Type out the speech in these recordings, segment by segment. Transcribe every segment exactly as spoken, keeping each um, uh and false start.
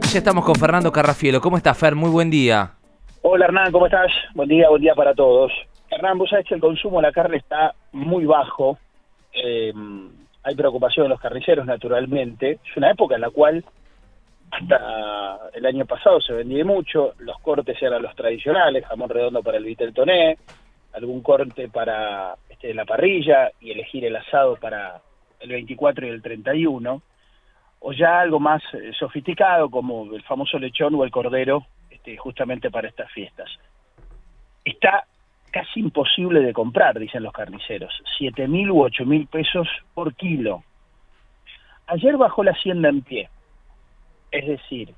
Ya estamos con Fernando Carrafielo. ¿Cómo estás, Fer? Muy buen día. Hola, Hernán, ¿cómo estás? Buen día, buen día para todos. Hernán, vos sabés que el consumo de la carne está muy bajo. Eh, hay preocupación de los carniceros, naturalmente. Es una época en la cual hasta el año pasado se vendía mucho. Los cortes eran los tradicionales, jamón redondo para el vitel toné, algún corte para este, la parrilla y elegir el asado para el veinticuatro y el treinta y uno. O ya algo más eh, sofisticado como el famoso lechón o el cordero, este, justamente para estas fiestas. Está casi imposible de comprar, dicen los carniceros, siete mil u ocho mil pesos por kilo. Ayer bajó la hacienda en pie, es decir,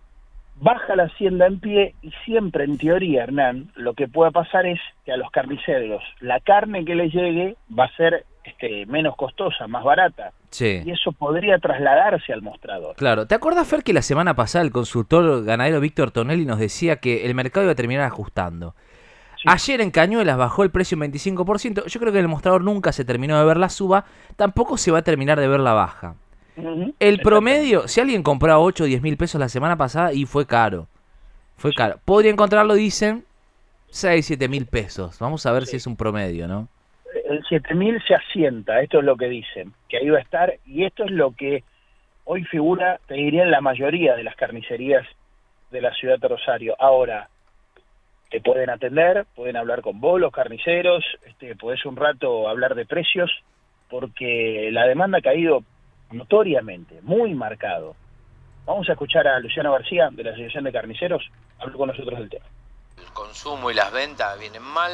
baja la hacienda en pie y siempre en teoría, Hernán, lo que pueda pasar es que a los carniceros la carne que les llegue va a ser este, menos costosa, más barata. Sí. Y eso podría trasladarse al mostrador. Claro. ¿Te acuerdas, Fer, que la semana pasada el consultor ganadero Víctor Tonelli nos decía que el mercado iba a terminar ajustando? Sí. Ayer en Cañuelas bajó el precio un veinticinco por ciento. Yo creo que en el mostrador nunca se terminó de ver la suba, tampoco se va a terminar de ver la baja. Uh-huh. El promedio, si alguien compró a ocho o diez mil pesos la semana pasada y fue caro, fue sí. caro. Podría encontrarlo, dicen, seis, siete mil pesos. Vamos a ver sí. si es un promedio, ¿no? El siete mil se asienta, esto es lo que dicen, que ahí va a estar, y esto es lo que hoy figura, te diría, en la mayoría de las carnicerías de la ciudad de Rosario. Ahora, te pueden atender, pueden hablar con vos, los carniceros, este, podés un rato hablar de precios, porque la demanda ha caído notoriamente, muy marcado. Vamos a escuchar a Luciano García, de la Asociación de Carniceros, habló con nosotros del tema. El consumo y las ventas vienen mal,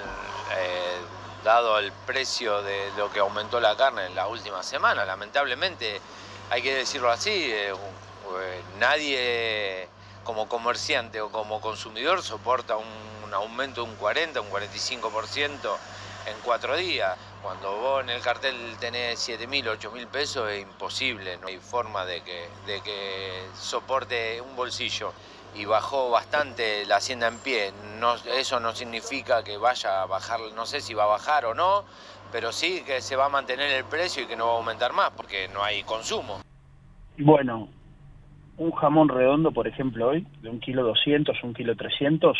eh, dado el precio de lo que aumentó la carne en la última semana. Lamentablemente, hay que decirlo así, eh, eh, nadie como comerciante o como consumidor soporta un, un aumento de un cuarenta, un cuarenta y cinco por ciento en cuatro días. Cuando vos en el cartel tenés siete mil, ocho mil pesos es imposible, no hay forma de que, de que soporte un bolsillo. Y bajó bastante la hacienda en pie. No, eso no significa que vaya a bajar, no sé si va a bajar o no, pero sí que se va a mantener el precio y que no va a aumentar más porque no hay consumo. Bueno, un jamón redondo, por ejemplo, hoy, de un kilo doscientos, un kilo trescientos,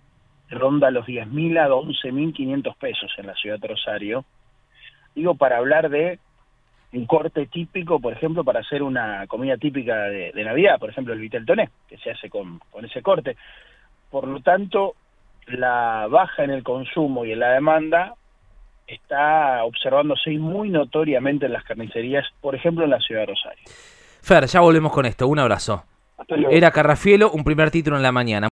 ronda los diez mil a once mil quinientos pesos en la ciudad de Rosario. Digo, para hablar de un corte típico, por ejemplo, para hacer una comida típica de, de Navidad, por ejemplo, el vitel toné, que se hace con, con ese corte. Por lo tanto, la baja en el consumo y en la demanda está observándose muy notoriamente en las carnicerías, por ejemplo, en la ciudad de Rosario. Fer, ya volvemos con esto. Un abrazo. Era Carrafielo, un primer título en la mañana.